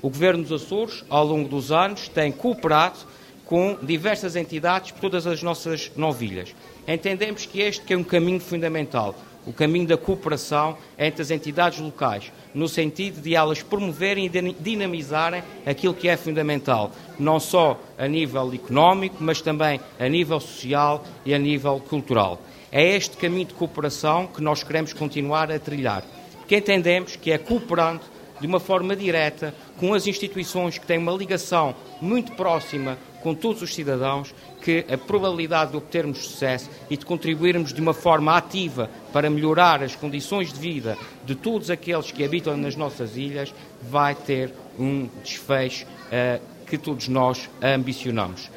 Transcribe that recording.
O Governo dos Açores, ao longo dos anos, tem cooperado com diversas entidades por todas as nossas novilhas. Entendemos que este é um caminho fundamental, o caminho da cooperação entre as entidades locais, no sentido de elas promoverem e dinamizarem aquilo que é fundamental, não só a nível económico, mas também a nível social e a nível cultural. É este caminho de cooperação que nós queremos continuar a trilhar, porque entendemos que é cooperando de uma forma direta com as instituições que têm uma ligação muito próxima com todos os cidadãos, que a probabilidade de obtermos sucesso e de contribuirmos de uma forma ativa para melhorar as condições de vida de todos aqueles que habitam nas nossas ilhas vai ter um desfecho que todos nós ambicionamos.